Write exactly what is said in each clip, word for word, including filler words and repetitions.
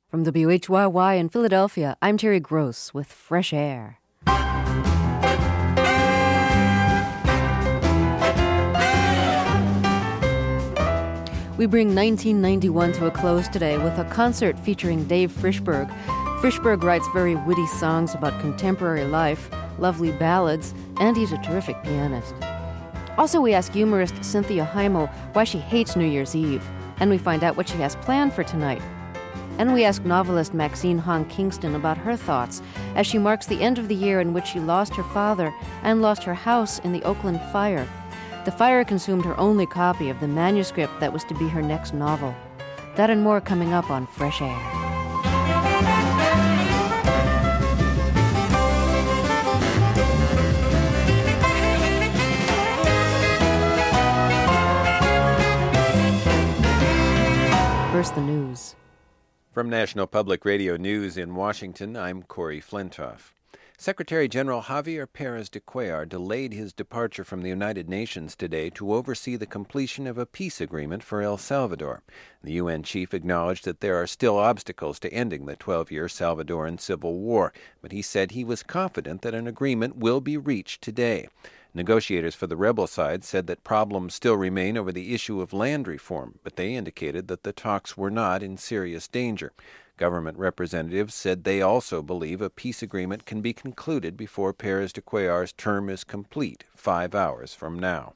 From W H Y Y in Philadelphia, I'm Terry Gross with Fresh Air. We bring nineteen ninety-one to a close today with a concert featuring Dave Frishberg. Frishberg writes very witty songs about contemporary life, lovely ballads, and he's a terrific pianist. Also, we ask humorist Cynthia Heimel why she hates New Year's Eve, and we find out what she has planned for tonight. And we ask novelist Maxine Hong Kingston about her thoughts as she marks the end of the year in which she lost her father and lost her house in the Oakland fire. The fire consumed her only copy of the manuscript that was to be her next novel. That and more coming up on Fresh Air. First, the news. From National Public Radio News in Washington, I'm Corey Flintoff. Secretary General Javier Pérez de Cuellar delayed his departure from the United Nations today to oversee the completion of a peace agreement for El Salvador. The U N chief acknowledged that there are still obstacles to ending the twelve-year Salvadoran civil war, but he said he was confident that an agreement will be reached today. Negotiators for the rebel side said that problems still remain over the issue of land reform, but they indicated that the talks were not in serious danger. Government representatives said they also believe a peace agreement can be concluded before Pérez de Cuellar's term is complete, five hours from now.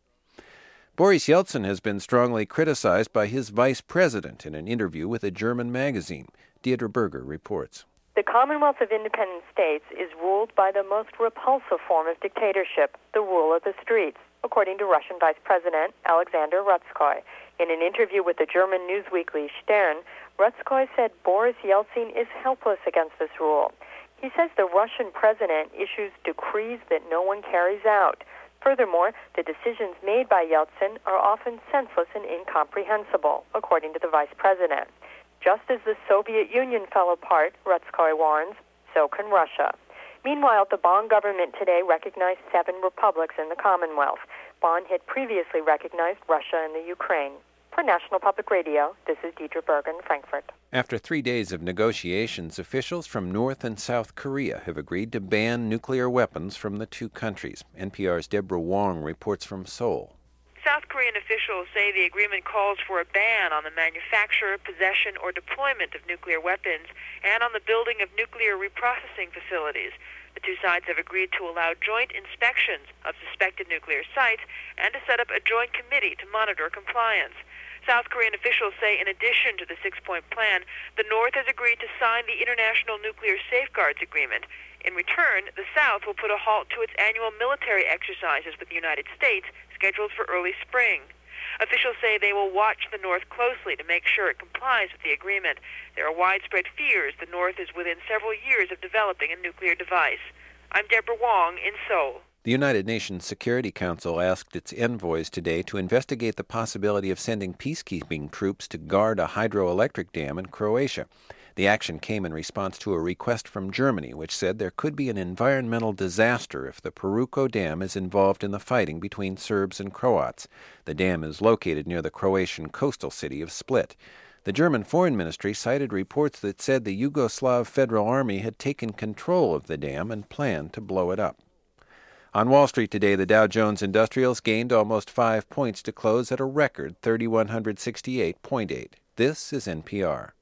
Boris Yeltsin has been strongly criticized by his vice president in an interview with a German magazine. Deirdre Berger reports. The Commonwealth of Independent States is ruled by the most repulsive form of dictatorship, the rule of the streets, according to Russian Vice President Alexander Rutskoy. In an interview with the German newsweekly Stern, Rutskoy said Boris Yeltsin is helpless against this rule. He says the Russian president issues decrees that no one carries out. Furthermore, the decisions made by Yeltsin are often senseless and incomprehensible, according to the vice president. Just as the Soviet Union fell apart, Rutskoy warns, so can Russia. Meanwhile, the Bonn government today recognized seven republics in the Commonwealth. Bonn had previously recognized Russia and the Ukraine. For National Public Radio, this is Deirdre Bergen, Frankfurt. After three days of negotiations, officials from North and South Korea have agreed to ban nuclear weapons from the two countries. N P R's Deborah Wong reports from Seoul. South Korean officials say the agreement calls for a ban on the manufacture, possession, or deployment of nuclear weapons and on the building of nuclear reprocessing facilities. The two sides have agreed to allow joint inspections of suspected nuclear sites and to set up a joint committee to monitor compliance. South Korean officials say in addition to the six-point plan, the North has agreed to sign the International Nuclear Safeguards Agreement. In return, the South will put a halt to its annual military exercises with the United States, scheduled for early spring. Officials say they will watch the North closely to make sure it complies with the agreement. There are widespread fears the North is within several years of developing a nuclear device. I'm Deborah Wong in Seoul. The United Nations Security Council asked its envoys today to investigate the possibility of sending peacekeeping troops to guard a hydroelectric dam in Croatia. The action came in response to a request from Germany, which said there could be an environmental disaster if the Peruko Dam is involved in the fighting between Serbs and Croats. The dam is located near the Croatian coastal city of Split. The German Foreign Ministry cited reports that said the Yugoslav Federal Army had taken control of the dam and planned to blow it up. On Wall Street today, the Dow Jones Industrials gained almost five points to close at a record three thousand one hundred sixty-eight point eight. This is N P R.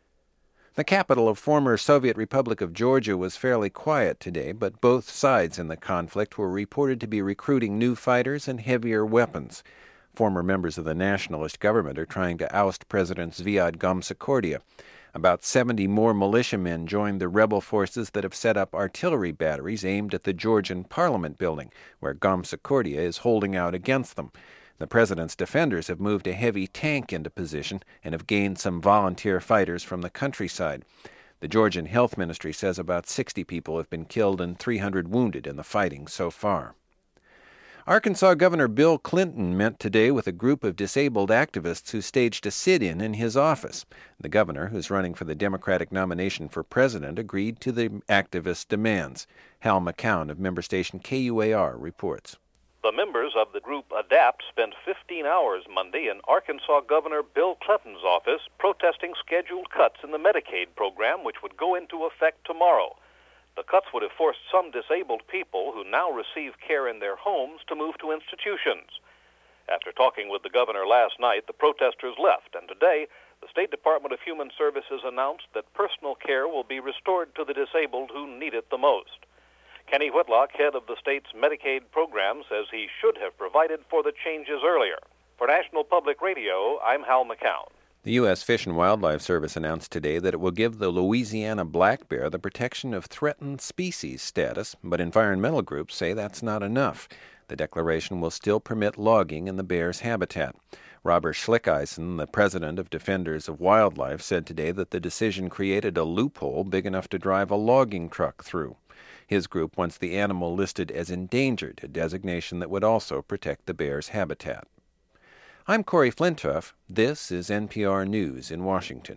The capital of former Soviet Republic of Georgia was fairly quiet today, but both sides in the conflict were reported to be recruiting new fighters and heavier weapons. Former members of the nationalist government are trying to oust President Zviad Gamsakhurdia. About seventy more militiamen joined the rebel forces that have set up artillery batteries aimed at the Georgian Parliament building, where Gamsakhurdia is holding out against them. The president's defenders have moved a heavy tank into position and have gained some volunteer fighters from the countryside. The Georgian Health Ministry says about sixty people have been killed and three hundred wounded in the fighting so far. Arkansas Governor Bill Clinton met today with a group of disabled activists who staged a sit-in in his office. The governor, who's running for the Democratic nomination for president, agreed to the activists' demands. Hal McCown of member station K U A R reports. The members of the group ADAPT spent fifteen hours Monday in Arkansas Governor Bill Clinton's office protesting scheduled cuts in the Medicaid program, which would go into effect tomorrow. The cuts would have forced some disabled people who now receive care in their homes to move to institutions. After talking with the governor last night, the protesters left, and today the State Department of Human Services announced that personal care will be restored to the disabled who need it the most. Kenny Whitlock, head of the state's Medicaid program, says he should have provided for the changes earlier. For National Public Radio, I'm Hal McCown. The U S Fish and Wildlife Service announced today that it will give the Louisiana black bear the protection of threatened species status, but environmental groups say that's not enough. The declaration will still permit logging in the bear's habitat. Robert Schlickeisen, the president of Defenders of Wildlife, said today that the decision created a loophole big enough to drive a logging truck through. His group wants the animal listed as endangered, a designation that would also protect the bear's habitat. I'm Corey Flintoff. This is N P R News in Washington.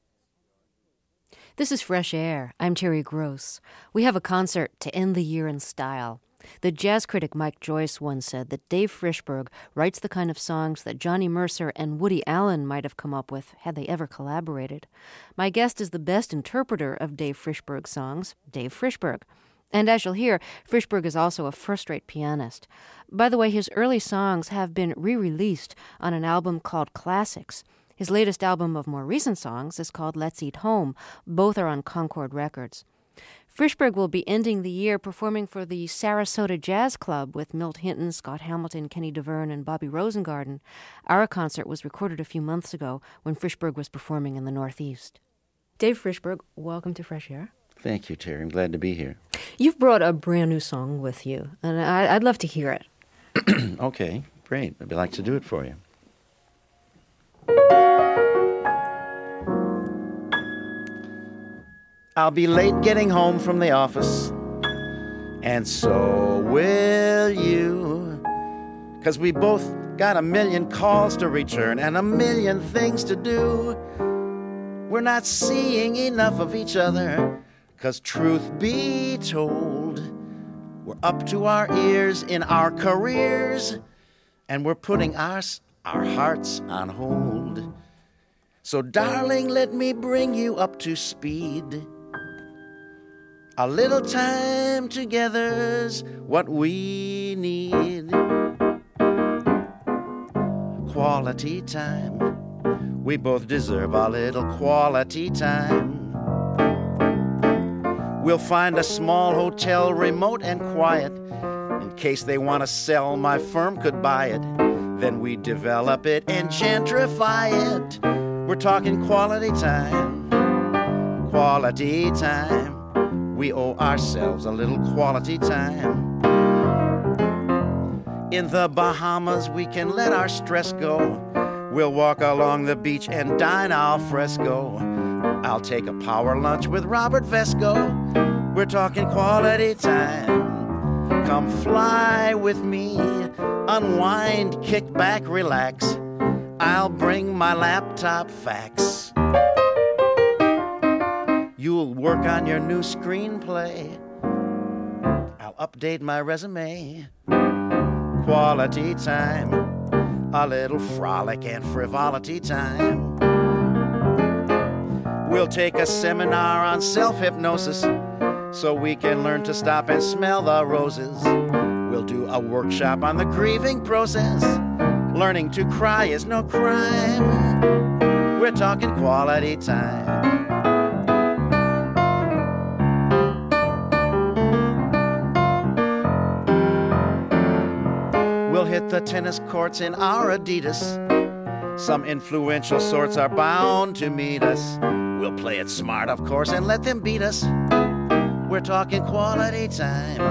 This is Fresh Air. I'm Terry Gross. We have a concert to end the year in style. The jazz critic Mike Joyce once said that Dave Frishberg writes the kind of songs that Johnny Mercer and Woody Allen might have come up with had they ever collaborated. My guest is the best interpreter of Dave Frishberg's songs, Dave Frishberg. And as you'll hear, Frishberg is also a first-rate pianist. By the way, his early songs have been re-released on an album called Classics. His latest album of more recent songs is called Let's Eat Home. Both are on Concord Records. Frishberg will be ending the year performing for the Sarasota Jazz Club with Milt Hinton, Scott Hamilton, Kenny DeVerne, and Bobby Rosengarten. Our concert was recorded a few months ago when Frishberg was performing in the Northeast. Dave Frishberg, welcome to Fresh Air. Thank you, Terry. I'm glad to be here. You've brought a brand new song with you, and I, I'd love to hear it. Okay, great. I'd like to do it for you. I'll be late getting home from the office, and so will you, 'cause we both got a million calls to return and a million things to do. We're not seeing enough of each other, 'cause truth be told, we're up to our ears in our careers, and we're putting our, our hearts on hold. So darling, let me bring you up to speed. A little time together's what we need. Quality time. We both deserve a little quality time. We'll find a small hotel, remote and quiet. In case they want to sell, my firm could buy it. Then we develop it and gentrify it. We're talking quality time. Quality time. We owe ourselves a little quality time. In the Bahamas, we can let our stress go. We'll walk along the beach and dine al fresco. I'll take a power lunch with Robert Vesco. We're talking quality time. Come fly with me. Unwind, kick back, relax. I'll bring my laptop fax. You'll work on your new screenplay. I'll update my resume. Quality time. A little frolic and frivolity time. We'll take a seminar on self-hypnosis so we can learn to stop and smell the roses. We'll do a workshop on the grieving process. Learning to cry is no crime. We're talking quality time. We'll hit the tennis courts in our Adidas. Some influential sorts are bound to meet us. We'll play it smart, of course, and let them beat us. We're talking quality time.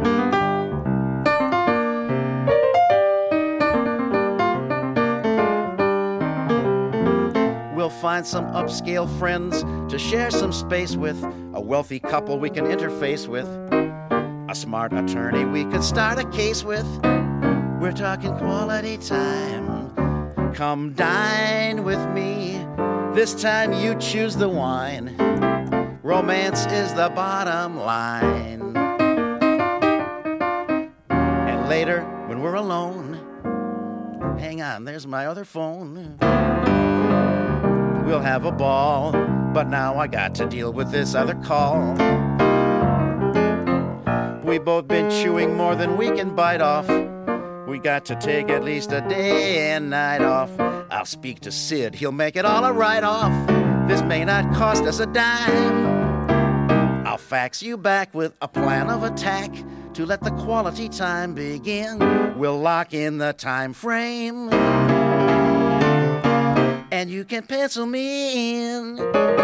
We'll find some upscale friends to share some space with. A wealthy couple we can interface with. A smart attorney we could start a case with. We're talking quality time. Come dine with me. This time you choose the wine. Romance is the bottom line. And later when we're alone. Hang on, there's my other phone. We'll have a ball, but now I got to deal with this other call. We both been chewing more than we can bite off. We got to take at least a day and night off. I'll speak to Sid, he'll make it all a write-off. This may not cost us a dime. I'll fax you back with a plan of attack to let the quality time begin. We'll lock in the time frame, and you can pencil me in.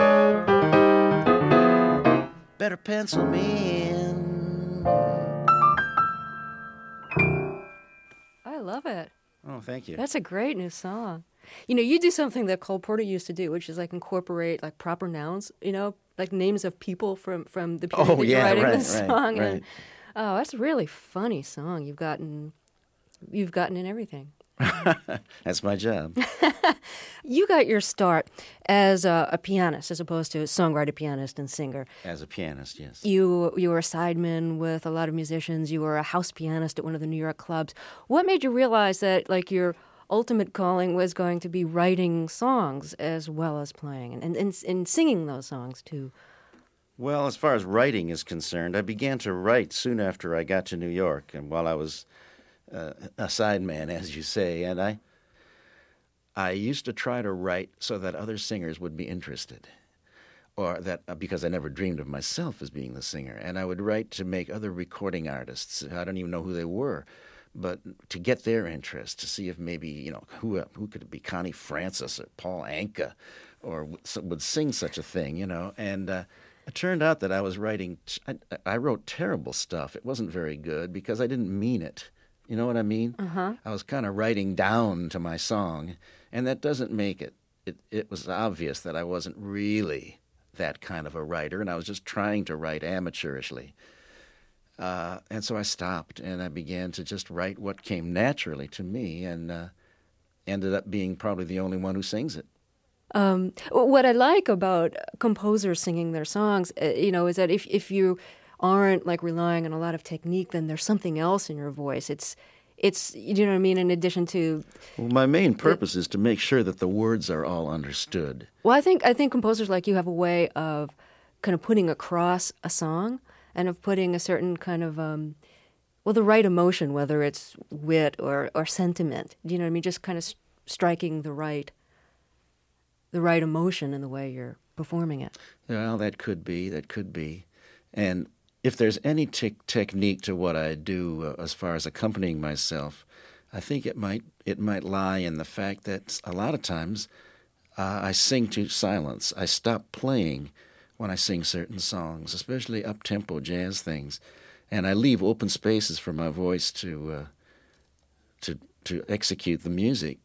Better pencil me in. I love it. Oh, thank you. That's a great new song. You know, you do something that Cole Porter used to do, which is like incorporate like proper nouns, you know, like names of people from, from the period oh, that yeah, you're writing right, the song. Right, and, oh, that's a really funny song. You've gotten, you've gotten in everything. That's my job. You got your start as a, a pianist as opposed to a songwriter, pianist, and singer. As a pianist, yes. You you were a sideman with a lot of musicians. You were a house pianist at one of the New York clubs. What made you realize that like your ultimate calling was going to be writing songs as well as playing and, and, and, and singing those songs too? Well, as far as writing is concerned, I began to write soon after I got to New York, and while I was uh, a sideman, as you say, and I I used to try to write so that other singers would be interested, or that uh, because I never dreamed of myself as being the singer, and I would write to make other recording artists. I don't even know who they were, but to get their interest, to see if maybe, you know, who who could it be, Connie Francis or Paul Anka, or would sing such a thing, you know, and uh, it turned out that I was writing, I, I wrote terrible stuff. It wasn't very good because I didn't mean it. You know what I mean? Uh-huh. I was kind of writing down to my song, and that doesn't make it. It it was obvious that I wasn't really that kind of a writer, and I was just trying to write amateurishly. Uh, and so I stopped, and I began to just write what came naturally to me, and uh, ended up being probably the only one who sings it. Um, what I like about composers singing their songs, uh, you know, is that if if you aren't like relying on a lot of technique, then there's something else in your voice. It's, it's, you know what I mean? In addition to, well, my main purpose it, is to make sure that the words are all understood. Well, I think I think composers like you have a way of kind of putting across a song and of putting a certain kind of, um, well, the right emotion, whether it's wit or or sentiment. Do you know what I mean? Just kind of striking the right, the right emotion in the way you're performing it. Well, that could be, that could be, and if there's any te- technique to what I do uh, as far as accompanying myself, I think it might it might lie in the fact that a lot of times uh, I sing to silence. I stop playing when I sing certain songs, especially up-tempo jazz things, and I leave open spaces for my voice to uh, to to execute the music.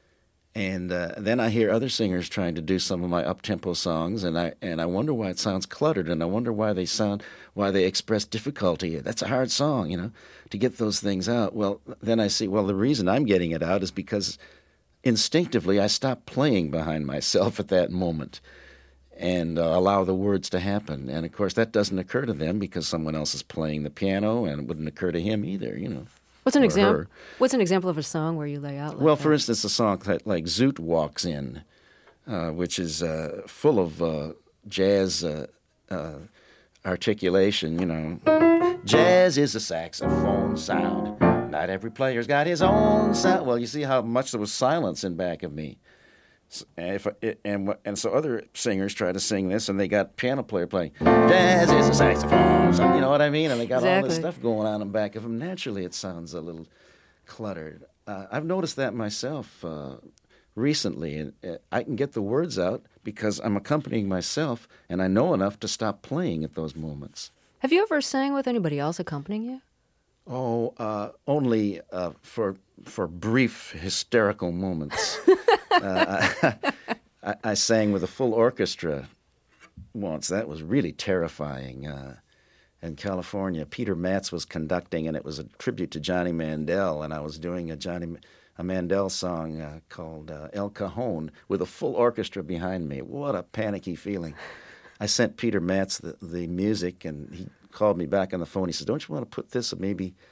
And uh, then I hear other singers trying to do some of my up-tempo songs, and I and I wonder why it sounds cluttered, and I wonder why they sound why they express difficulty. That's a hard song, you know, to get those things out. Well, then I see, well, the reason I'm getting it out is because instinctively I stop playing behind myself at that moment and uh, allow the words to happen. And of course, that doesn't occur to them because someone else is playing the piano, and it wouldn't occur to him either, you know. What's an example? What's an example of a song where you lay out like Well, that? for instance, a song that, like Zoot Walks In, uh, which is uh, full of uh, jazz uh, uh, articulation, you know. Jazz is a saxophone sound. Not every player's got his own sound. Well, you see how much there was silence in back of me. And, if, and, and so other singers try to sing this, and they got piano player playing, jazz is a saxophone, so, you know what I mean? And they got exactly. all this stuff going on in back of them. Naturally, it sounds a little cluttered. Uh, I've noticed that myself uh, recently. And uh, I can get the words out because I'm accompanying myself, and I know enough to stop playing at those moments. Have you ever sang with anybody else accompanying you? Oh, uh, only uh, for for brief hysterical moments. uh, I, I sang with a full orchestra once. That was really terrifying. Uh, in California, Peter Matz was conducting, and it was a tribute to Johnny Mandel, and I was doing a Johnny a Mandel song uh, called uh, El Cajon with a full orchestra behind me. What a panicky feeling. I sent Peter Matz the, the music, and he called me back on the phone. He said, don't you want to put this maybe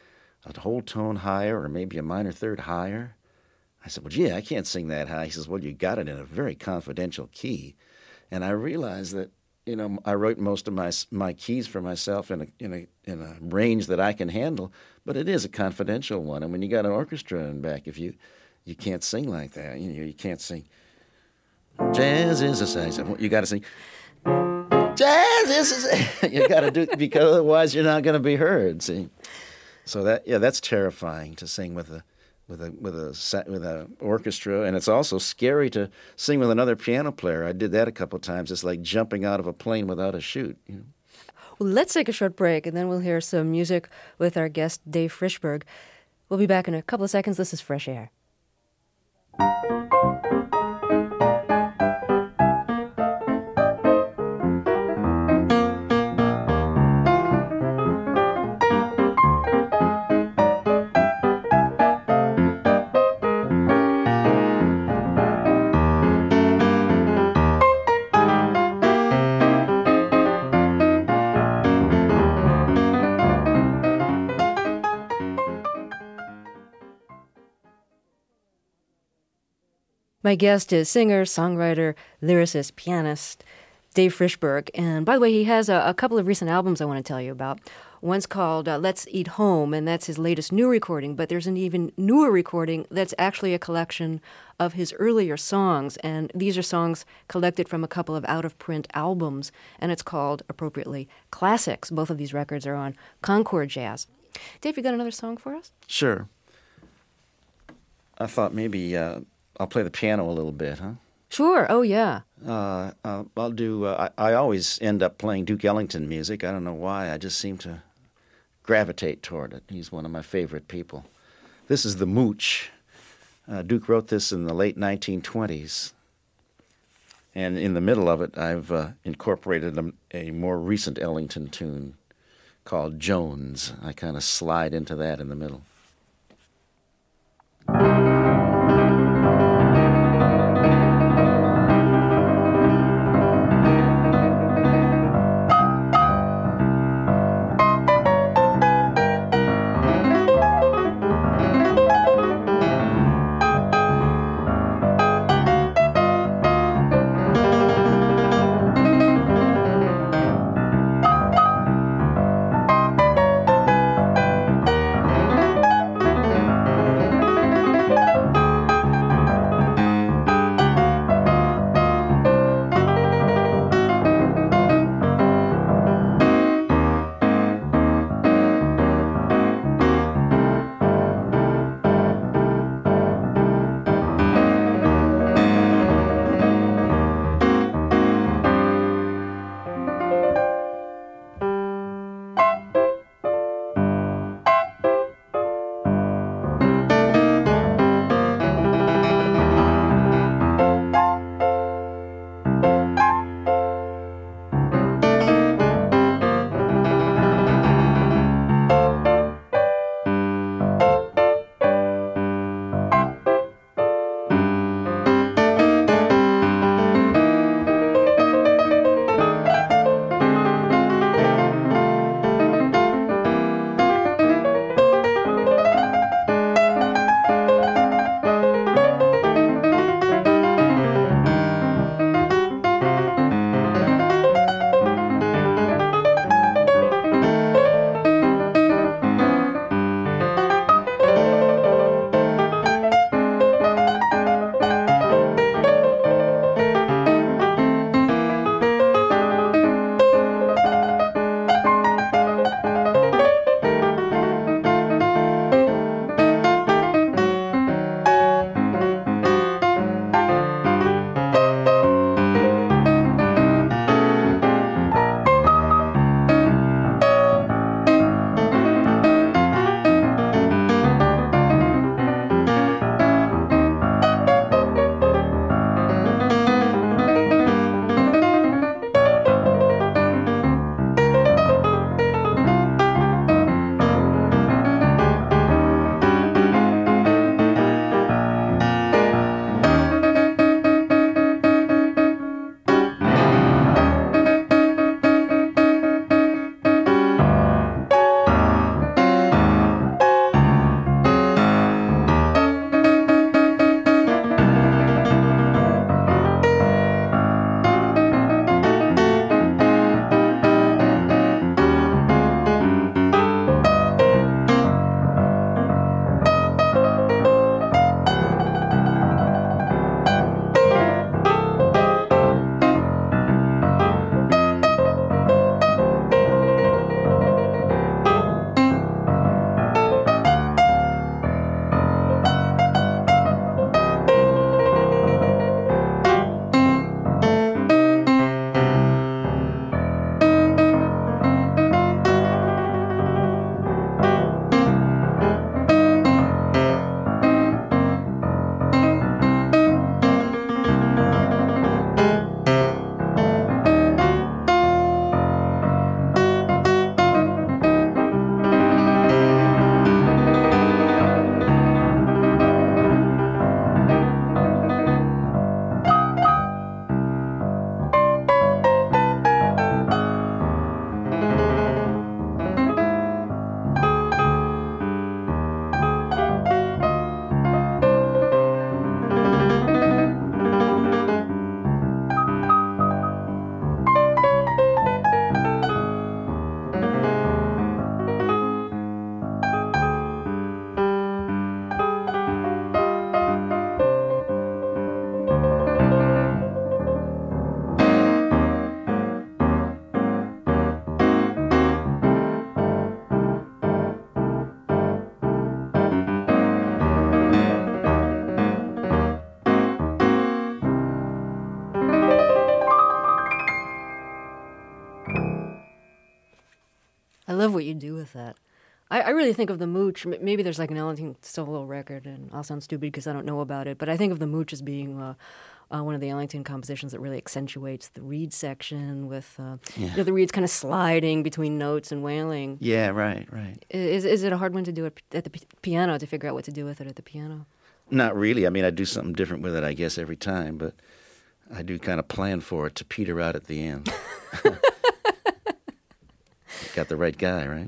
a whole tone higher or maybe a minor third higher. I said, well, gee, I can't sing that high. He says, well, you got it in a very confidential key. And I realized that, you know, I wrote most of my my keys for myself in a in a in a range that I can handle, but it is a confidential one. And when you got an orchestra in back, if you you can't sing like that, you know, you can't sing. Jazz is a science. You got to sing. Jazz is a you got to do because otherwise you're not going to be heard. See, so that yeah, that's terrifying to sing with a. With a with a with a orchestra, and it's also scary to sing with another piano player. I did that a couple of times. It's like jumping out of a plane without a chute. You know? Well, let's take a short break, and then we'll hear some music with our guest Dave Frishberg. We'll be back in a couple of seconds. This is Fresh Air. My guest is singer, songwriter, lyricist, pianist, Dave Frishberg. And by the way, he has a, a couple of recent albums I want to tell you about. One's called uh, Let's Eat Home, and that's his latest new recording. But there's an even newer recording that's actually a collection of his earlier songs. And these are songs collected from a couple of out-of-print albums. And it's called, appropriately, Classics. Both of these records are on Concord Jazz. Dave, you got another song for us? Sure. I thought maybe... Uh I'll play the piano a little bit, huh? Sure. Oh, yeah. Uh, uh, I'll do. Uh, I, I always end up playing Duke Ellington music. I don't know why. I just seem to gravitate toward it. He's one of my favorite people. This is the Mooch. Uh, Duke wrote this in the late nineteen twenties. And in the middle of it, I've uh, incorporated a, a more recent Ellington tune called Jones. I kind of slide into that in the middle. I love what you do with that. I, I really think of the Mooch. m- Maybe there's like an Ellington solo record, and I'll sound stupid because I don't know about it. But I think of the Mooch as being uh, uh, one of the Ellington compositions that really accentuates the reed section, with uh, Yeah. you know, the reeds kind of sliding between notes and wailing. Yeah, right, right. Is is it a hard one to do at, at the p- piano to figure out what to do with it at the piano? Not really. I mean, I do something different with it, I guess, every time, but I do kind of plan for it to peter out at the end. Got the right guy, right?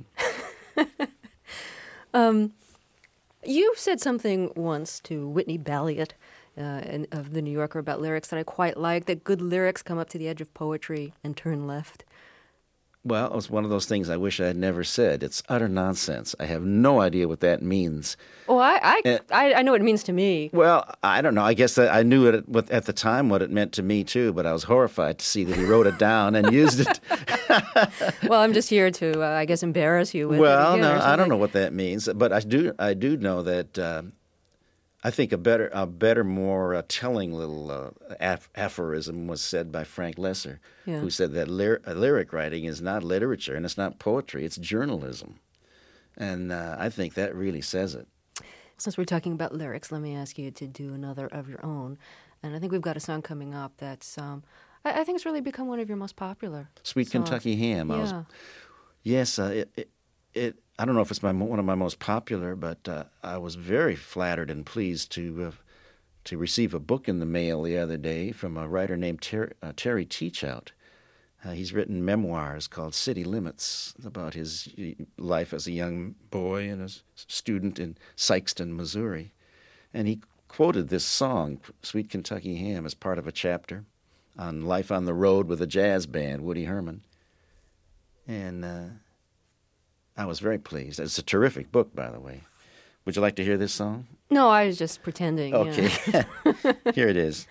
Um, you said something once to Whitney Balliet uh, in, of The New Yorker about lyrics that I quite like, that good lyrics come up to the edge of poetry and turn left. Well, it was one of those things I wish I had never said. It's utter nonsense. I have no idea what that means. Oh, I I, Uh, I I know what it means to me. Well, I don't know. I guess that I knew it at, at the time what it meant to me, too, but I was horrified to see that he wrote it down and used it. Well, I'm just here to, uh, I guess, embarrass you with Well, it again no, or I don't something. know what that means, but I do. I do know that um, I think a better, a better, more uh, telling little uh, aph- aphorism was said by Frank Lesser, Yeah. who said that lyr- uh, lyric writing is not literature and it's not poetry; it's journalism, and uh, I think that really says it. Since we're talking about lyrics, let me ask you to do another of your own. And I think we've got a song coming up that's, um, I, I think it's really become one of your most popular Sweet songs. Kentucky Ham. I was, Yeah. yes, uh, it, it, it. I don't know if it's my one of my most popular, but uh, I was very flattered and pleased to uh, to receive a book in the mail the other day from a writer named Ter- uh, Terry Teachout. Uh, he's written memoirs called City Limits about his y- life as a young boy and as a student in Sikeston, Missouri. And he quoted this song, Sweet Kentucky Ham, as part of a chapter on Life on the Road with a Jazz Band, Woody Herman. And uh, I was very pleased. It's a terrific book, by the way. Would you like to hear this song? No, I was just pretending. Okay. Yeah. Here it is.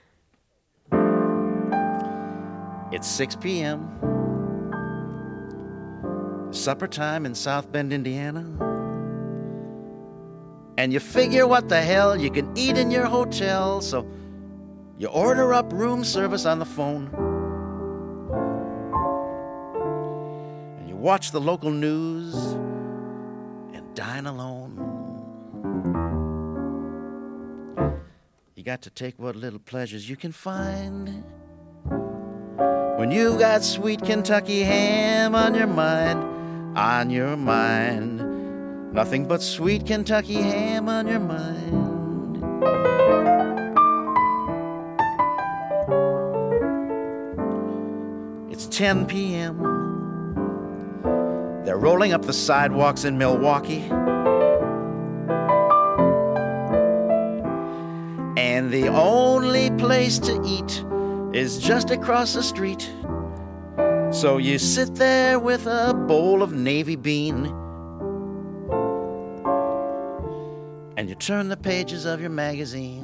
It's six p.m. Supper time in South Bend, Indiana. And you figure what the hell you can eat in your hotel, so you order up room service on the phone. And you watch the local news and dine alone. You got to take what little pleasures you can find when you got sweet Kentucky ham on your mind, on your mind. Nothing but sweet Kentucky ham on your mind. It's ten p.m. They're rolling up the sidewalks in Milwaukee. And the only place to eat is just across the street. So you sit there with a bowl of navy bean, and you turn the pages of your magazine,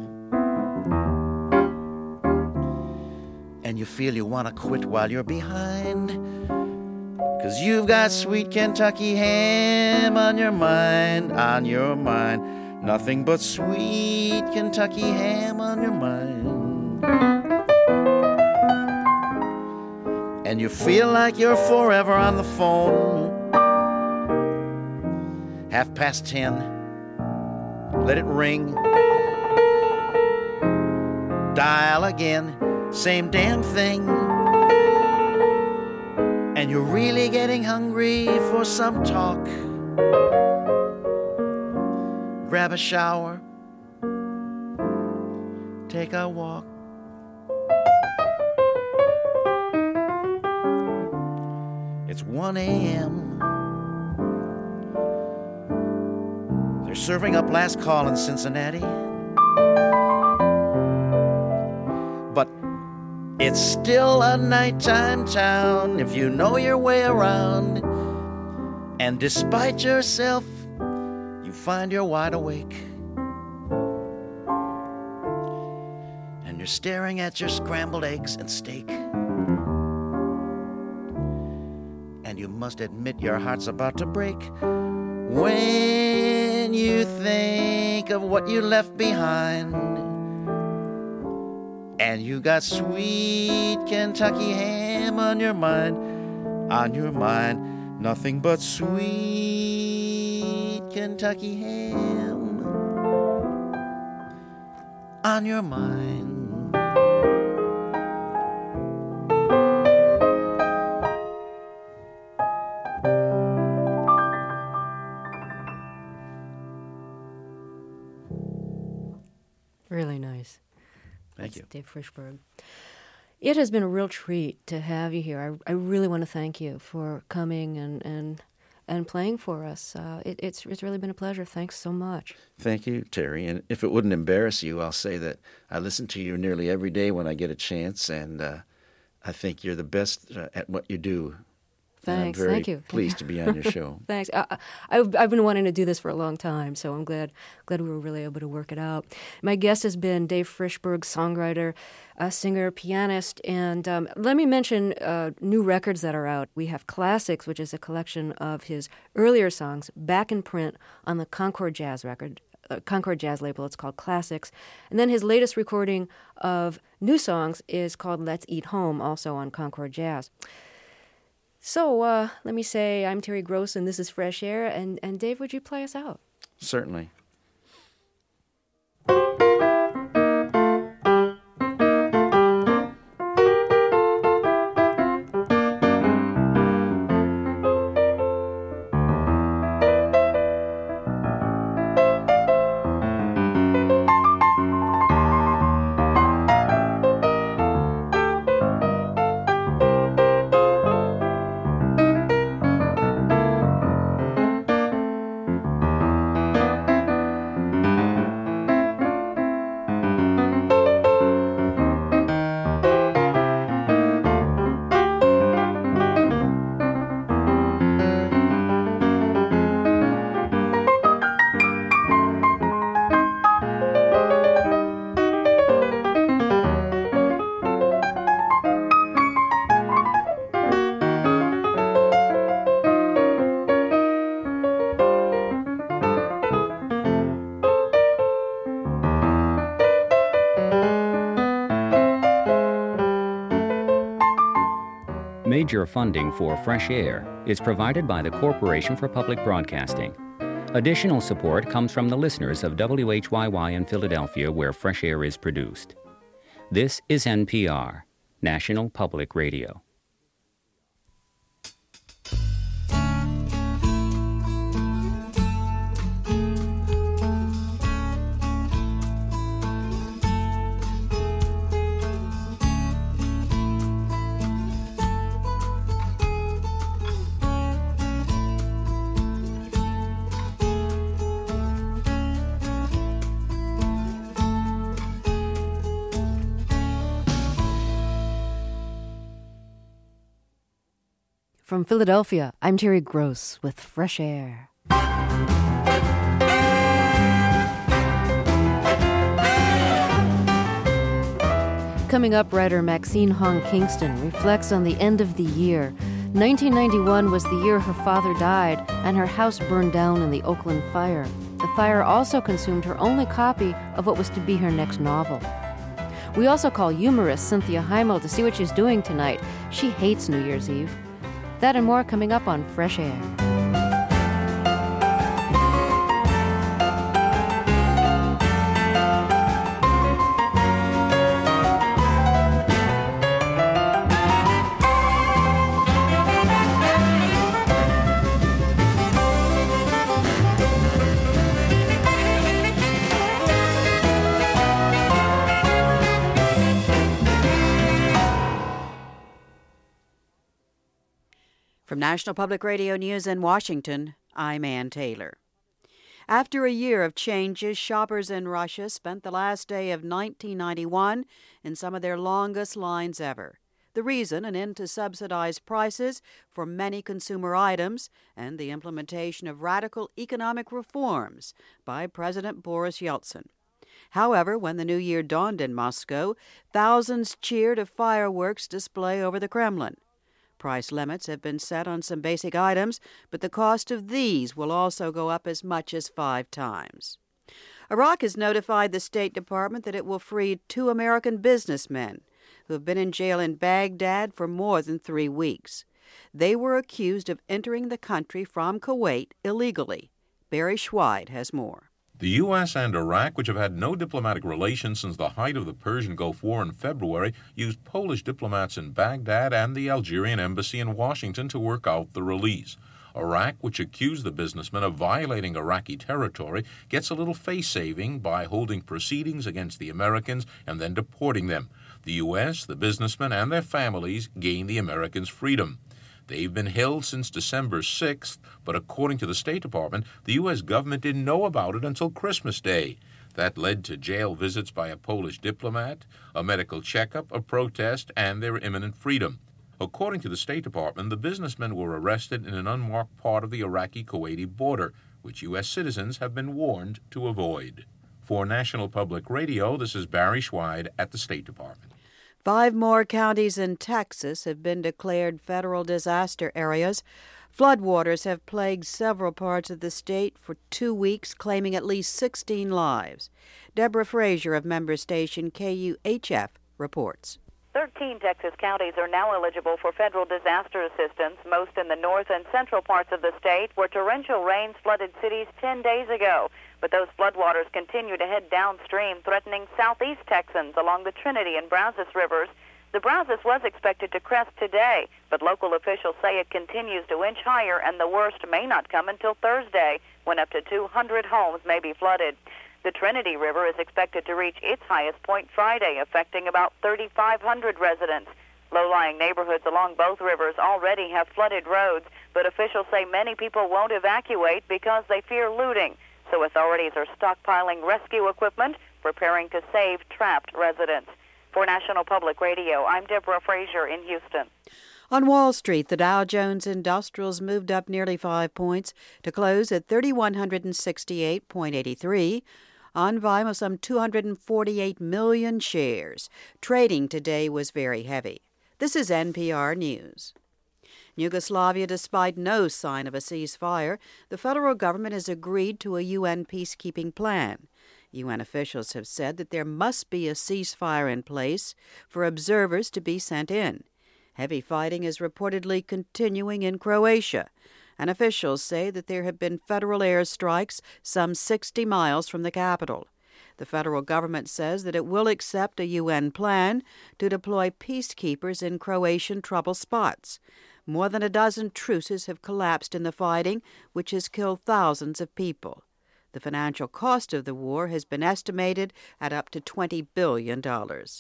and you feel you want to quit while you're behind, 'cause you've got sweet Kentucky ham on your mind, on your mind. Nothing but sweet Kentucky ham on your mind. And you feel like you're forever on the phone. Half past ten, let it ring. Dial again, same damn thing. And you're really getting hungry for some talk. Grab a shower, take a walk. It's one a.m. They're serving up last call in Cincinnati. But it's still a nighttime town if you know your way around. And despite yourself, you find you're wide awake. And you're staring at your scrambled eggs and steak. And you must admit your heart's about to break when you think of what you left behind. And you got sweet Kentucky ham on your mind, on your mind. nothing but sweet Kentucky ham on your mind. Really nice. Thank That's you. Dave Frishberg. It has been a real treat to have you here. I, I really want to thank you for coming and, and, and playing for us. Uh, it, it's, it's really been a pleasure. Thanks so much. Thank you, Terry. And if it wouldn't embarrass you, I'll say that I listen to you nearly every day when I get a chance, and uh, I think you're the best uh, at what you do. And Thanks. I'm very Thank you. pleased to be on your show. Thanks. I, I've, I've been wanting to do this for a long time, so I'm glad glad we were really able to work it out. My guest has been Dave Frishberg, songwriter, uh, singer, pianist, and um, let me mention uh, new records that are out. We have Classics, which is a collection of his earlier songs, back in print on the Concord Jazz record. Uh, Concord Jazz label. It's called Classics. And then his latest recording of new songs is called Let's Eat Home, also on Concord Jazz. So uh, let me say I'm Terry Gross, and this is Fresh Air. And, and Dave, would you play us out? Certainly. Major funding for Fresh Air is provided by the Corporation for Public Broadcasting. Additional support comes from the listeners of W H Y Y in Philadelphia, where Fresh Air is produced. This is N P R, National Public Radio. From Philadelphia, I'm Terry Gross with Fresh Air. Coming up, writer Maxine Hong Kingston reflects on the end of the year. nineteen ninety-one was the year her father died and her house burned down in the Oakland fire. The fire also consumed her only copy of what was to be her next novel. We also call humorist Cynthia Heimel to see what she's doing tonight. She hates New Year's Eve. That and more coming up on Fresh Air. From National Public Radio News in Washington, I'm Ann Taylor. After a year of changes, shoppers in Russia spent the last day of nineteen ninety-one in some of their longest lines ever. The reason, an end to subsidized prices for many consumer items and the implementation of radical economic reforms by President Boris Yeltsin. However, when the new year dawned in Moscow, thousands cheered a fireworks display over the Kremlin. Price limits have been set on some basic items, but the cost of these will also go up as much as five times. Iraq has notified the State Department that it will free two American businessmen who have been in jail in Baghdad for more than three weeks. They were accused of entering the country from Kuwait illegally. Barry Schweid has more. The U S and Iraq, which have had no diplomatic relations since the height of the Persian Gulf War in February, used Polish diplomats in Baghdad and the Algerian embassy in Washington to work out the release. Iraq, which accused the businessman of violating Iraqi territory, gets a little face-saving by holding proceedings against the Americans and then deporting them. The U S, the businessmen, and their families gain the Americans' freedom. They've been held since December sixth, but according to the State Department, the U S government didn't know about it until Christmas Day. That led to jail visits by a Polish diplomat, a medical checkup, a protest, and their imminent freedom. According to the State Department, the businessmen were arrested in an unmarked part of the Iraqi-Kuwaiti border, which U S citizens have been warned to avoid. For National Public Radio, this is Barry Schweid at the State Department. Five more counties in Texas have been declared federal disaster areas. Floodwaters have plagued several parts of the state for two weeks, claiming at least sixteen lives. Deborah Frazier of member station K U H F reports. Thirteen Texas counties are now eligible for federal disaster assistance, most in the north and central parts of the state, where torrential rains flooded cities ten days ago. But those floodwaters continue to head downstream, threatening southeast Texans along the Trinity and Brazos rivers. The Brazos was expected to crest today, but local officials say it continues to inch higher, and the worst may not come until Thursday, when up to two hundred homes may be flooded. The Trinity River is expected to reach its highest point Friday, affecting about thirty-five hundred residents. Low-lying neighborhoods along both rivers already have flooded roads, but officials say many people won't evacuate because they fear looting. So authorities are stockpiling rescue equipment, preparing to save trapped residents. For National Public Radio, I'm Deborah Frazier in Houston. On Wall Street, the Dow Jones Industrials moved up nearly five points to close at three thousand one hundred sixty-eight point eight three, on volume of some two hundred forty-eight million shares. Trading today was very heavy. This is N P R News. In Yugoslavia, despite no sign of a ceasefire, the federal government has agreed to a U N peacekeeping plan. U N officials have said that there must be a ceasefire in place for observers to be sent in. Heavy fighting is reportedly continuing in Croatia, and officials say that there have been federal airstrikes some sixty miles from the capital. The federal government says that it will accept a U N plan to deploy peacekeepers in Croatian trouble spots. More than a dozen truces have collapsed in the fighting, which has killed thousands of people. The financial cost of the war has been estimated at up to twenty billion dollars.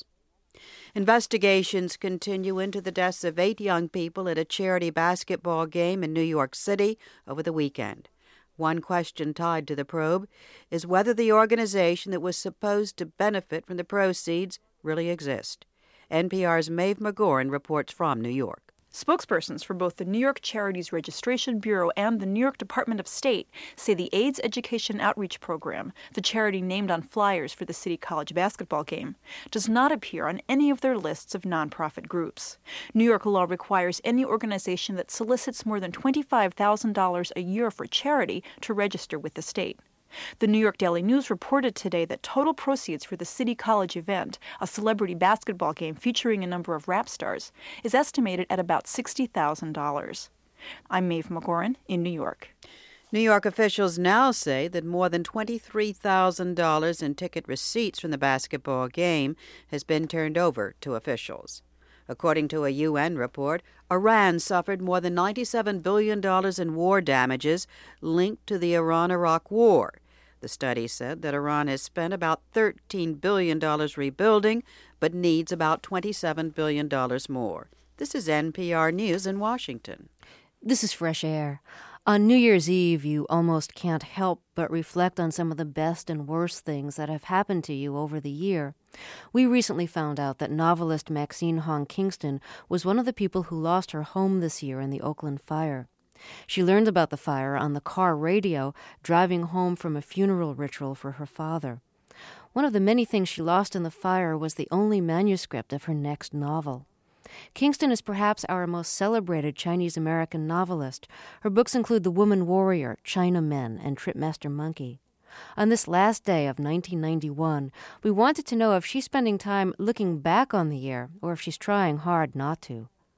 Investigations continue into the deaths of eight young people at a charity basketball game in New York City over the weekend. One question tied to the probe is whether the organization that was supposed to benefit from the proceeds really exists. N P R's Maeve McGoran reports from New York. Spokespersons for both the New York Charities Registration Bureau and the New York Department of State say the AIDS Education Outreach Program, the charity named on flyers for the City College basketball game, does not appear on any of their lists of nonprofit groups. New York law requires any organization that solicits more than twenty-five thousand dollars a year for charity to register with the state. The New York Daily News reported today that total proceeds for the City College event, a celebrity basketball game featuring a number of rap stars, is estimated at about sixty thousand dollars. I'm Maeve McGoran in New York. New York officials now say that more than twenty-three thousand dollars in ticket receipts from the basketball game has been turned over to officials. According to a U N report, Iran suffered more than ninety-seven billion dollars in war damages linked to the Iran-Iraq War. The study said that Iran has spent about thirteen billion dollars rebuilding, but needs about twenty-seven billion dollars more. This is N P R News in Washington. This is Fresh Air. On New Year's Eve, you almost can't help but reflect on some of the best and worst things that have happened to you over the year. We recently found out that novelist Maxine Hong Kingston was one of the people who lost her home this year in the Oakland fire. She learned about the fire on the car radio, driving home from a funeral ritual for her father. One of the many things she lost in the fire was the only manuscript of her next novel. Kingston is perhaps our most celebrated Chinese-American novelist. Her books include The Woman Warrior, Chinamen, and Tripmaster Monkey. On this last day of nineteen ninety-one, we wanted to know if she's spending time looking back on the year or if she's trying hard not to.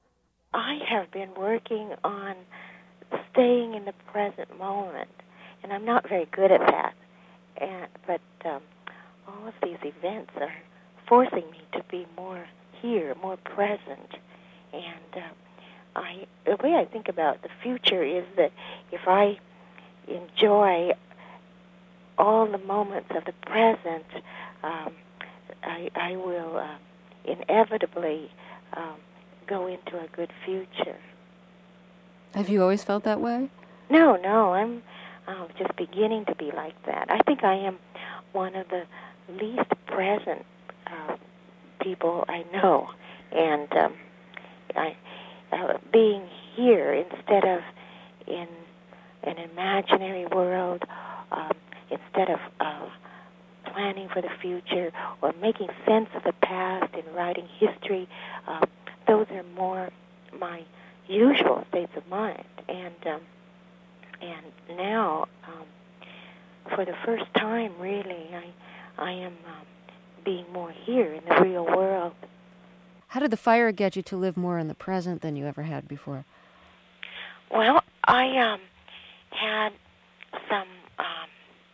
I have been working on staying in the present moment, and I'm not very good at that. And, but um, all of these events are forcing me to be more here, more present. And uh, I, the way I think about the future is that if I enjoy all the moments of the present, um, I, I will uh, inevitably um, go into a good future. Have you always felt that way? No, no, I'm uh, just beginning to be like that. I think I am one of the least present uh, people I know, and um, I, uh, being here instead of in an imaginary world, um, instead of uh, planning for the future or making sense of the past and writing history, um, those are more my usual states of mind. And um, and now, um, for the first time, really, I I am um, being more here in the real world. How did the fire get you to live more in the present than you ever had before? Well, I um, had some um,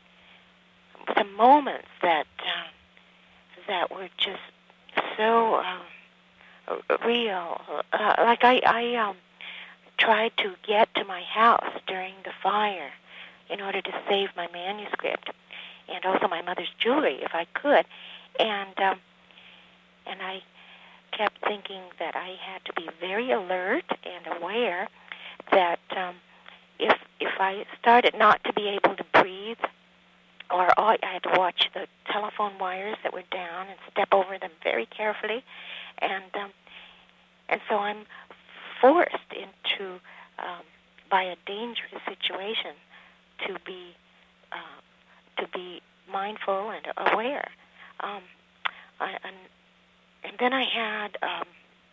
some moments that uh, that were just so uh, real. Uh, like I, I um, tried to get to my house during the fire in order to save my manuscript and also my mother's jewelry, if I could. And um, and I kept thinking that I had to be very alert and aware that um, if if I started not to be able to breathe, or I had to watch the telephone wires that were down and step over them very carefully, and um, and so I'm forced into um, by a dangerous situation to be uh, to be mindful and aware. Um, I, and, and then I had um,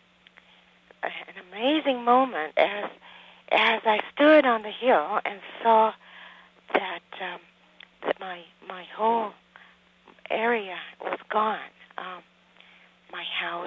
an amazing moment as as I stood on the hill and saw that um, that my my whole area was gone. Um, my house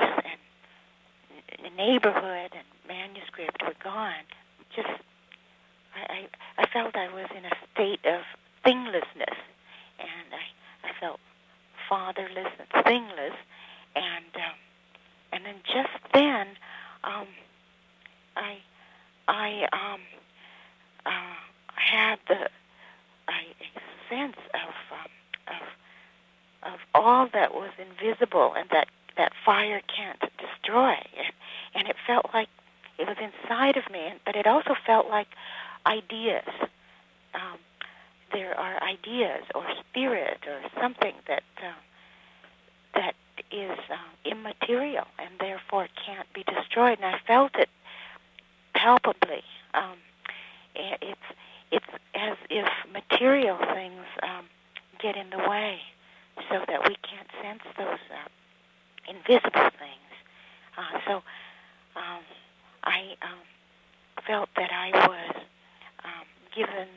and the neighborhood and manuscript were gone. Just I, I, I felt I was in a state of thinglessness, and I, I felt fatherless and thingless, and um, and then just then um, I I um, uh, had the I, a sense of um, of of all that was invisible and that, that fire can't destroy, and, and it felt like it was inside of me, but it also felt like ideas. Um, there are ideas or spirit or something that uh, that is uh, immaterial and therefore can't be destroyed, and I felt it palpably. Um, it's it's as if material things um, get in the way, so that we can't sense those uh, invisible things. Uh, so um, I um, felt that I was um, given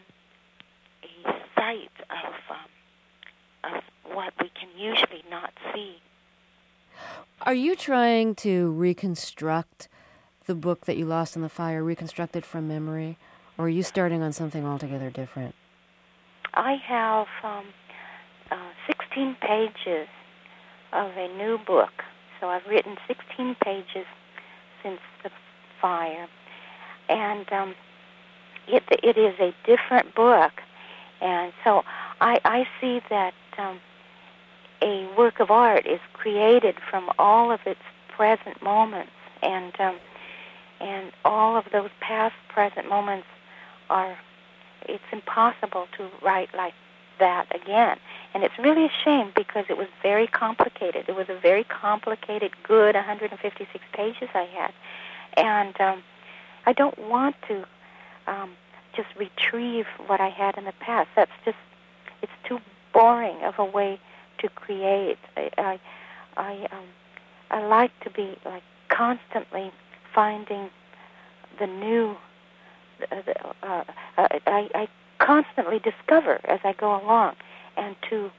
a sight of um, of what we can usually not see. Are you trying to reconstruct the book that you lost in the fire, reconstruct it from memory, or are you starting on something altogether different? I have um, uh, sixteen pages of a new book. So I've written sixteen pages since the fire. And um, it, it is a different book. And so I, I see that um, a work of art is created from all of its present moments. And um, and all of those past present moments are, it's impossible to write like that again. And it's really a shame because it was very complicated. It was a very complicated, good one hundred fifty-six pages I had. And um, I don't want to um, just retrieve what I had in the past. That's just, it's too boring of a way to create. I, I, I, um, I like to be like constantly finding the new. Uh, uh, I, I constantly discover as I go along, and to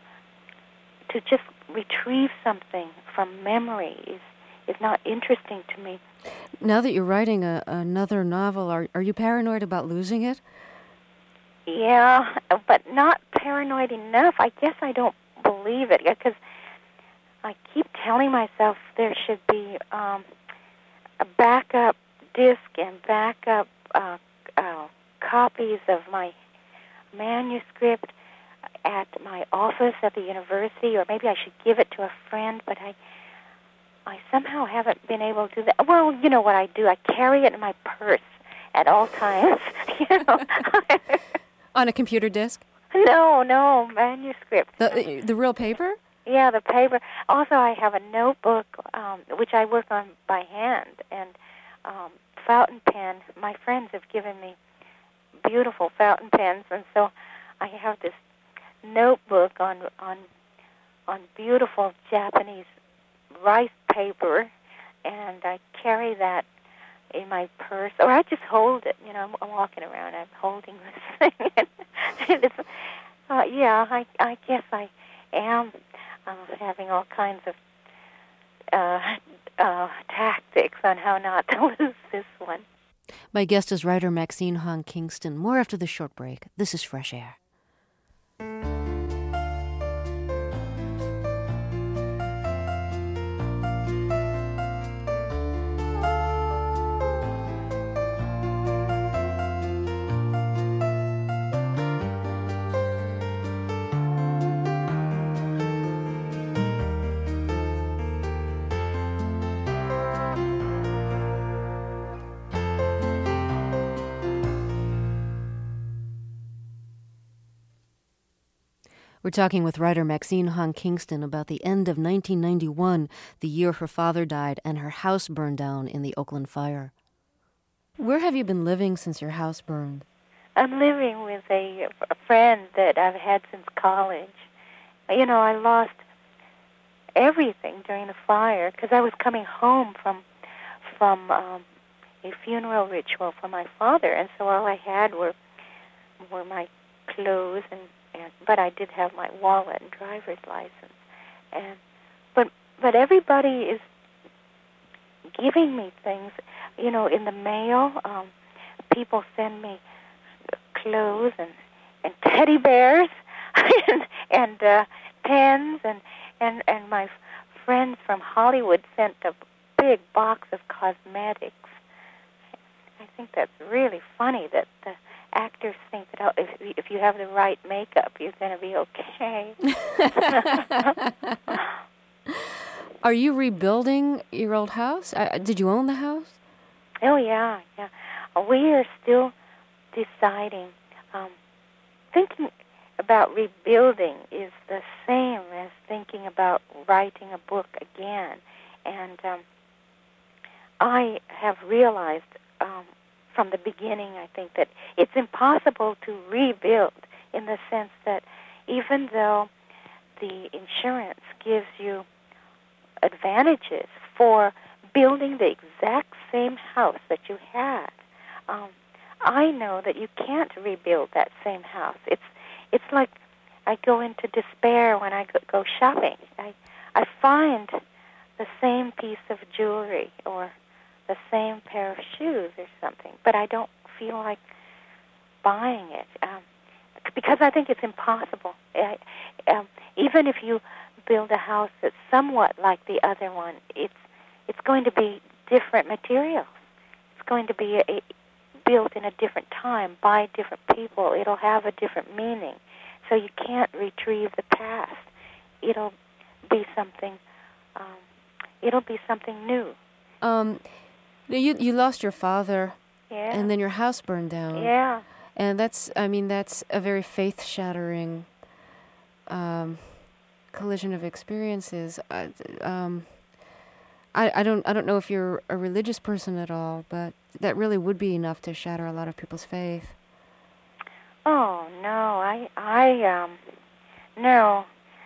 to just retrieve something from memory is is not interesting to me. Now that you're writing a, another novel, are are you paranoid about losing it? Yeah, but not paranoid enough. I guess I don't believe it because I keep telling myself there should be um, a backup disc and backup uh, uh, copies of my manuscript at my office at the university, or maybe I should give it to a friend, but I I somehow haven't been able to do that. Well, you know what I do? I carry it in my purse at all times, you know. On a computer disc? No, no, manuscript. The the real paper? Yeah, the paper. Also, I have a notebook, um, which I work on by hand, and um, fountain pen. My friends have given me beautiful fountain pens, and so I have this notebook on on on beautiful Japanese rice paper, and I carry that in my purse, or I just hold it. You know, I'm, I'm walking around, I'm holding this thing. And it's, uh, yeah, I, I guess I am uh, having all kinds of uh, uh, tactics on how not to lose this one. My guest is writer Maxine Hong Kingston. More after the short break. This is Fresh Air. We're talking with writer Maxine Hong Kingston about the end of nineteen ninety-one, the year her father died and her house burned down in the Oakland fire. Where have you been living since your house burned? I'm living with a, a friend that I've had since college. You know, I lost everything during the fire because I was coming home from from um, a funeral ritual for my father, and so all I had were were my clothes and. And, but I did have my wallet and driver's license, and but but everybody is giving me things, you know, in the mail. Um, people send me clothes and, and teddy bears and, and uh, pens, and, and and my friends from Hollywood sent a big box of cosmetics. I think that's really funny that the actors think that oh, if, if you have the right makeup, you're going to be okay. Are you rebuilding your old house? Uh, did you own the house? Oh, yeah, yeah. We are still deciding. Um, thinking about rebuilding is the same as thinking about writing a book again. And um, I have realized um, from the beginning, I think, that it's impossible to rebuild in the sense that even though the insurance gives you advantages for building the exact same house that you had, um, I know that you can't rebuild that same house. It's it's like I go into despair when I go shopping. I I find the same piece of jewelry or the same pair of shoes or something, but I don't feel like buying it um, because I think it's impossible. I, um, even if you build a house that's somewhat like the other one, it's it's going to be different materials. It's going to be a, a, built in a different time by different people. It'll have a different meaning. So you can't retrieve the past. It'll be something. Um, it'll be something new. Um. You you lost your father, yeah. and then your house burned down. Yeah. And that's, I mean, that's a very faith-shattering um, collision of experiences. I, um, I I don't I don't know if you're a religious person at all, but that really would be enough to shatter a lot of people's faith. Oh no, I I um no,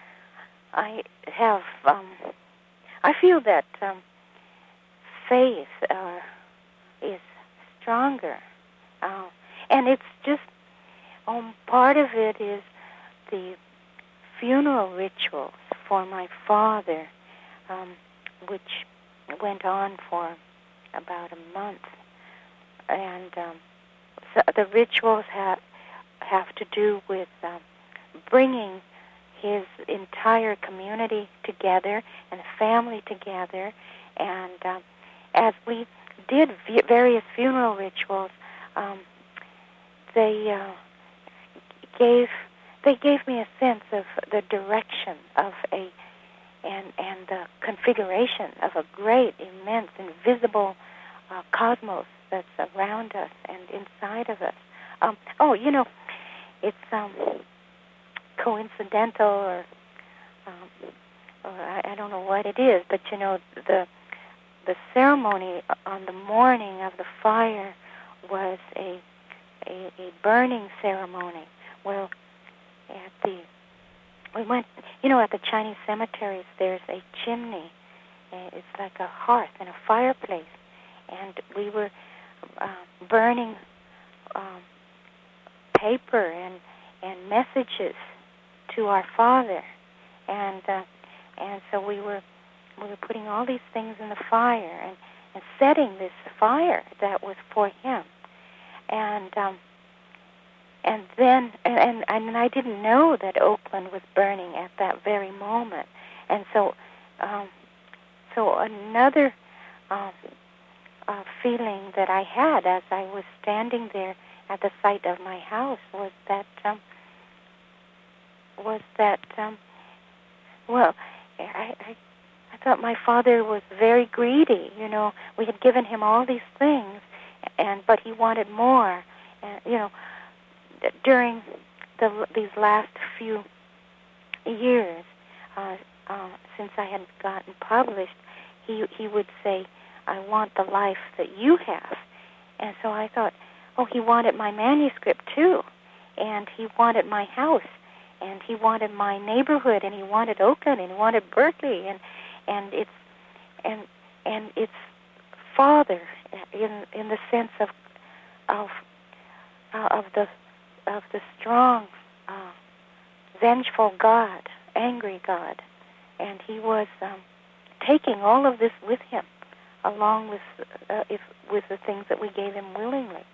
I have um I feel that. Um, faith uh, is stronger. Uh, and it's just, um, part of it is the funeral rituals for my father, um, which went on for about a month. And um, so the rituals have have to do with um, bringing his entire community together and family together. And um, as we did v- various funeral rituals, um, they uh, gave they gave me a sense of the direction of a and and the configuration of a great, immense, invisible uh, cosmos that's around us and inside of us. Um, oh, you know, it's um, coincidental, or, um, or I, I don't know what it is, but you know, the the ceremony on the morning of the fire was a a, a burning ceremony. Well, at the we went, you know, at the Chinese cemeteries, there's a chimney. It's like a hearth and a fireplace, and we were uh, burning um, paper and and messages to our Father, and uh, and so we were we were putting all these things in the fire and, and setting this fire that was for Him, and um, and then and, and and I didn't know that Oakland was burning at that very moment, and so um, so another um, uh, feeling that I had as I was standing there at the site of my house was that um, was that um, well, I, I I thought my father was very greedy. You know, we had given him all these things, and but he wanted more. And you know, during the these last few years, uh, uh, since I had gotten published, he he would say, "I want the life that you have," and so I thought, oh, he wanted my manuscript too, and he wanted my house, and he wanted my neighborhood, and he wanted Oakland, and he wanted Berkeley, and and it's and and it's Father in in the sense of of uh, of the of the strong, uh, vengeful God, angry God, and he was um, taking all of this with him, along with uh, if with the things that we gave him willingly.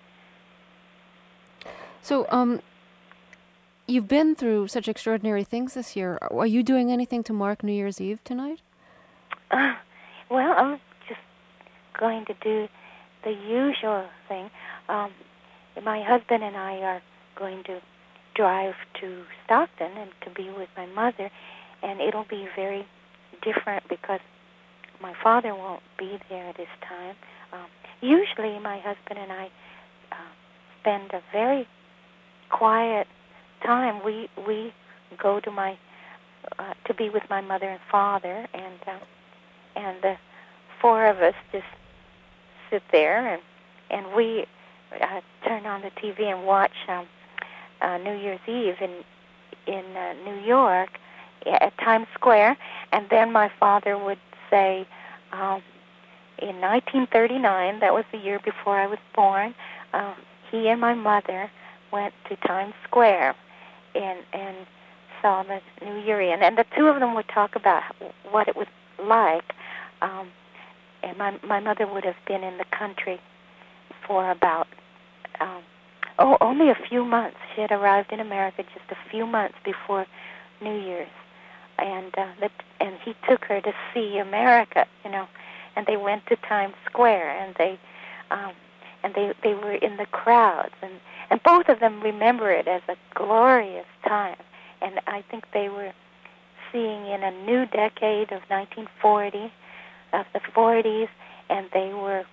So, um, you've been through such extraordinary things this year. Are you doing anything to mark New Year's Eve tonight? Uh, well, I'm just going to do the usual thing. Um, my husband and I are going to drive to Stockton and to be with my mother, and it'll be very different because my father won't be there at this time. Um, usually, my husband and I uh, spend a very quiet time. We we go to my uh, to be with my mother and father, and uh, and the four of us just sit there and and we uh, turn on the T V and watch um, uh, New Year's Eve in in uh, New York at Times Square, and then my father would say, um, in nineteen thirty-nine, that was the year before I was born, uh, he and my mother went to Times Square and and saw the New Year in, and the two of them would talk about what it was like. Um, and my my mother would have been in the country for about um, oh only a few months. She had arrived in America just a few months before New Year's, and uh, that and he took her to see America, you know, and they went to Times Square, and they um, and they they were in the crowds, and and both of them remember it as a glorious time, and I think they were seeing in a new decade of nineteen forty, of the forties, and they were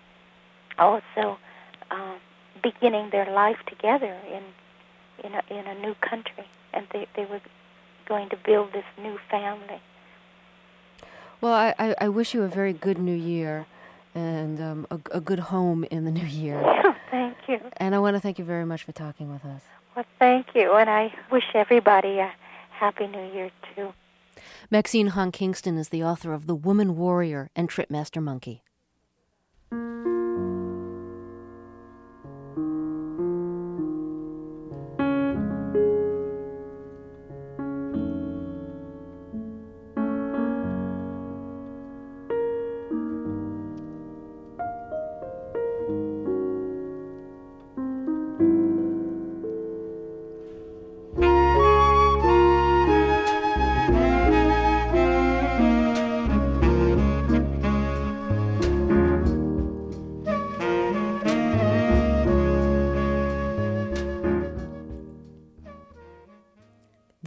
also um, beginning their life together in in a, in a new country, and they, they were going to build this new family. Well, I, I, I wish you a very good New Year and um, a, a good home in the New Year. Thank you. And I want to thank you very much for talking with us. Well, thank you, and I wish everybody a Happy New Year, too. Maxine Hong Kingston is the author of The Woman Warrior and Tripmaster Monkey.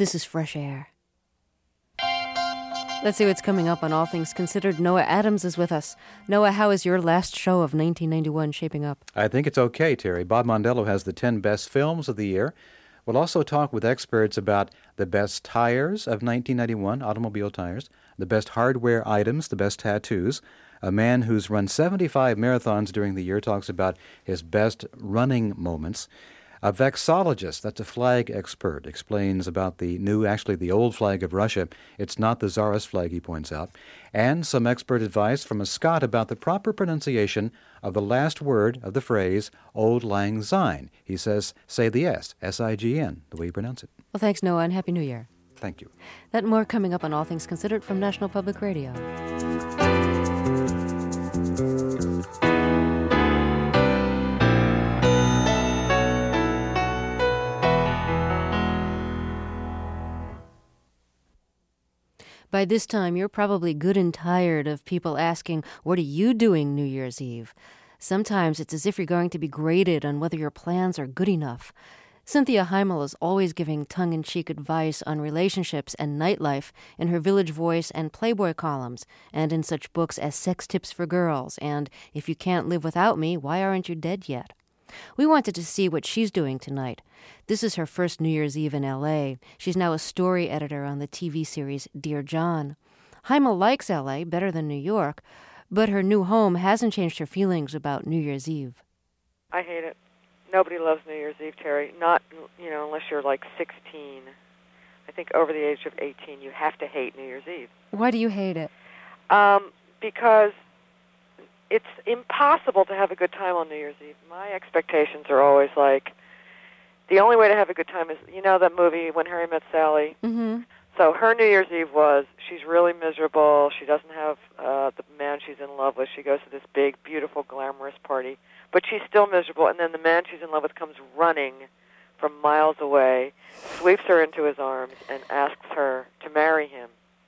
This is Fresh Air. Let's see what's coming up on All Things Considered. Noah Adams is with us. Noah, how is your last show of nineteen ninety-one shaping up? I think it's okay, Terry. Bob Mondello has the ten best films of the year. We'll also talk with experts about the best tires of nineteen ninety-one, automobile tires, the best hardware items, the best tattoos. A man who's run seventy-five marathons during the year talks about his best running moments. A vexillologist, that's a flag expert, explains about the new, actually the old flag of Russia. It's not the Tsarist flag, he points out. And some expert advice from a Scot about the proper pronunciation of the last word of the phrase, Auld Lang Syne. He says, say the S, S I G N, the way you pronounce it. Well, thanks, Noah, and Happy New Year. Thank you. That and more coming up on All Things Considered from National Public Radio. By this time, you're probably good and tired of people asking, what are you doing New Year's Eve? Sometimes it's as if you're going to be graded on whether your plans are good enough. Cynthia Heimel is always giving tongue-in-cheek advice on relationships and nightlife in her Village Voice and Playboy columns, and in such books as Sex Tips for Girls and If You Can't Live Without Me, Why Aren't You Dead Yet? We wanted to see what she's doing tonight. This is her first New Year's Eve in L A. She's now a story editor on the T V series Dear John. Heimel likes L A better than New York, but her new home hasn't changed her feelings about New Year's Eve. I hate it. Nobody loves New Year's Eve, Terry. Not, you know, unless you're like sixteen. I think over the age of eighteen, you have to hate New Year's Eve. Why do you hate it? Um, because it's impossible to have a good time on New Year's Eve. My expectations are always like, the only way to have a good time is, you know that movie, When Harry Met Sally? Mm-hmm. So her New Year's Eve was, she's really miserable. She doesn't have uh, the man she's in love with. She goes to this big, beautiful, glamorous party. But she's still miserable. And then the man she's in love with comes running from miles away, sweeps her into his arms, and asks her to marry him.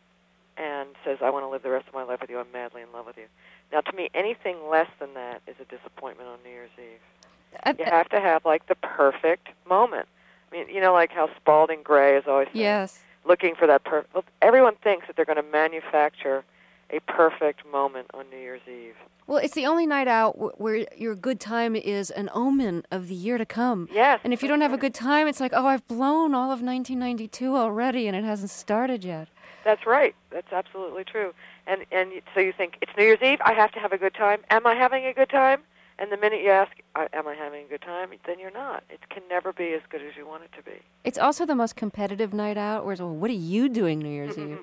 And says, I want to live the rest of my life with you. I'm madly in love with you. Now, to me, anything less than that is a disappointment on New Year's Eve. I, you have to have, like, the perfect moment. I mean, you know, like how Spalding Gray is always saying, yes. looking for that perfect... Well, everyone thinks that they're going to manufacture a perfect moment on New Year's Eve. Well, it's the only night out w- where your good time is an omen of the year to come. Yes. And if you don't have a good time, it's like, oh, I've blown all of nineteen ninety-two already, and it hasn't started yet. That's right. That's absolutely true. And and so you think, it's New Year's Eve, I have to have a good time. Am I having a good time? And the minute you ask, am I having a good time, then you're not. It can never be as good as you want it to be. It's also the most competitive night out, whereas, well, what are you doing New Year's Eve?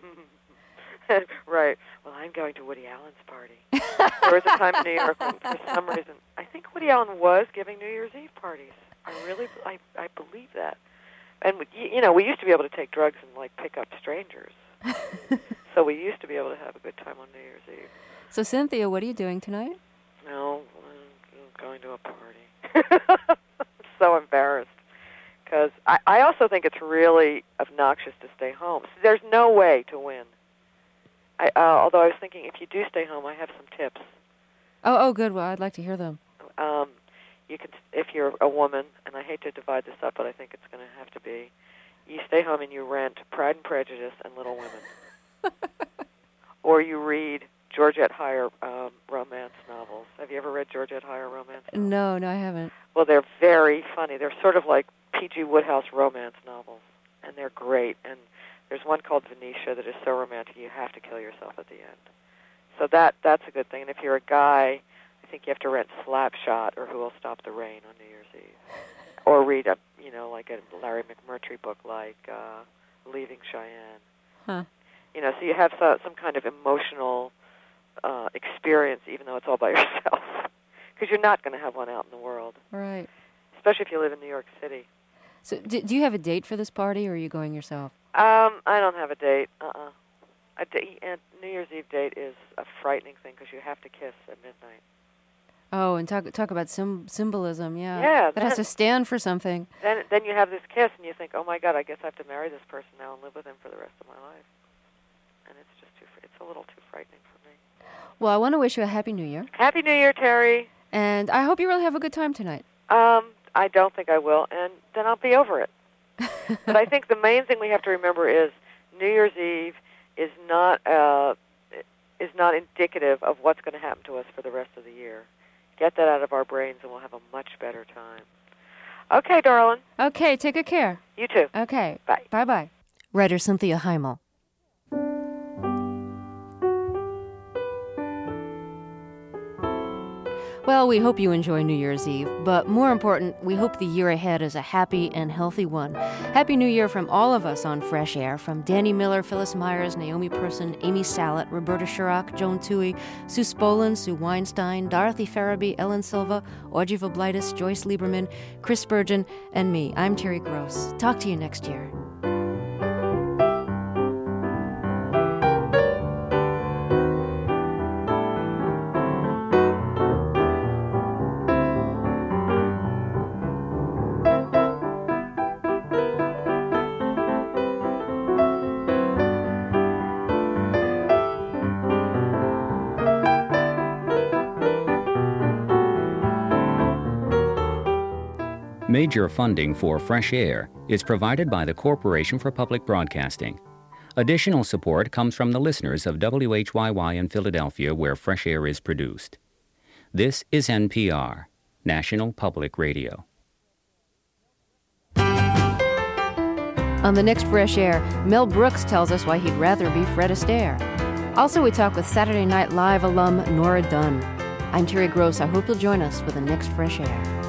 Right. Well, I'm going to Woody Allen's party. There was a time in New York when, for some reason, I think Woody Allen was giving New Year's Eve parties. I really, I, I believe that. And, you know, we used to be able to take drugs and, like, pick up strangers. So we used to be able to have a good time on New Year's Eve. So, Cynthia, what are you doing tonight? No, I'm going to a party. I'm so embarrassed. Because I, I also think it's really obnoxious to stay home. So there's no way to win. I, uh, although I was thinking, if you do stay home, I have some tips. Oh, oh, good. Well, I'd like to hear them. Um, you can, if you're a woman, and I hate to divide this up, but I think it's going to have to be, you stay home and you rent Pride and Prejudice and Little Women. Or you read Georgette Heyer um, romance novels. Have you ever read Georgette Heyer romance novels? No, no, I haven't. Well, they're very funny. They're sort of like P G Woodhouse romance novels, and they're great. And there's one called Venetia that is so romantic you have to kill yourself at the end. So that that's a good thing. And if you're a guy, I think you have to rent Slapshot or Who Will Stop the Rain on New Year's Eve, or read a you know like a Larry McMurtry book like uh, Leaving Cheyenne. Huh. You know, so you have so, some kind of emotional uh, experience, even though it's all by yourself, because you're not going to have one out in the world. Right. Especially if you live in New York City. So, do, do you have a date for this party, or are you going yourself? Um, I don't have a date. Uh-uh. A, date, a New Year's Eve date is a frightening thing because you have to kiss at midnight. Oh, and talk talk about sim- symbolism, yeah. Yeah. That has to stand for something. Then then you have this kiss, and you think, oh, my God, I guess I have to marry this person now and live with him for the rest of my life. And it's just too, it's a little too frightening for me. Well, I want to wish you a Happy New Year. Happy New Year, Terry. And I hope you really have a good time tonight. Um, I don't think I will, and then I'll be over it. But I think the main thing we have to remember is New Year's Eve is not uh, is not indicative of what's going to happen to us for the rest of the year. Get that out of our brains, and we'll have a much better time. Okay, darling. Okay, take good care. You too. Okay. Bye. Bye-bye. Writer Cynthia Heimel. Well, we hope you enjoy New Year's Eve, but more important, we hope the year ahead is a happy and healthy one. Happy New Year from all of us on Fresh Air, from Danny Miller, Phyllis Myers, Naomi Person, Amy Salet, Roberta Sherrock, Joan Toohey, Sue Spolin, Sue Weinstein, Dorothy Farabee, Ellen Silva, Audrey Voblitis, Joyce Lieberman, Chris Spurgeon, and me. I'm Terry Gross. Talk to you next year. Major funding for Fresh Air is provided by the Corporation for Public Broadcasting. Additional support comes from the listeners of W H Y Y in Philadelphia, where Fresh Air is produced. This is N P R, National Public Radio. On the next Fresh Air, Mel Brooks tells us why he'd rather be Fred Astaire. Also, we talk with Saturday Night Live alum Nora Dunn. I'm Terry Gross. I hope you'll join us for the next Fresh Air.